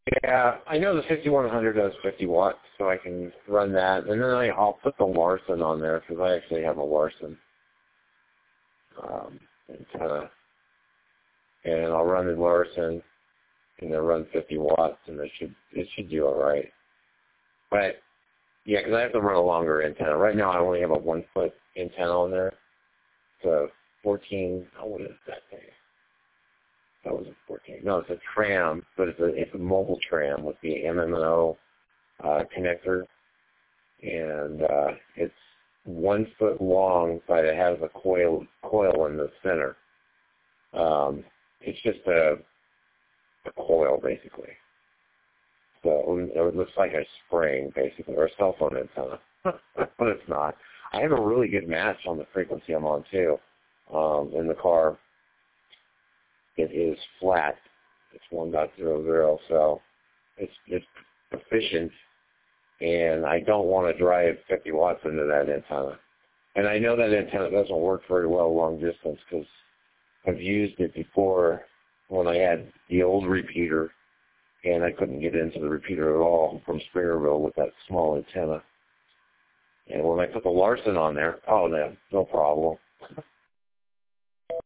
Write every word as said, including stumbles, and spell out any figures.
Yeah, I know the fifty-one hundred does fifty watts, so I can run that. And then I, I'll put the Larson on there because I actually have a Larson um, antenna. And I'll run the Larson, and they'll run fifty watts, and it should it should do all right. But yeah, because I have to run a longer antenna. Right now, I only have a one foot antenna on there. It's a fourteen. Oh, what is that thing? That was a fourteen. No, it's a tram, but it's a it's a mobile tram with the M M N O uh, connector, and uh, it's one foot long, but it has a coil coil in the center. Um, it's just a, a coil, basically. So it looks like a spring, basically, or a cell phone antenna, but it's not. I have a really good match on the frequency I'm on, too, um, in the car. It is flat. It's one point zero zero, so it's, it's efficient, and I don't want to drive fifty watts into that antenna. And I know that antenna doesn't work very well long distance because I've used it before when I had the old repeater, and I couldn't get into the repeater at all from Springerville with that small antenna. And when I put the Larson on there, oh, no, no problem.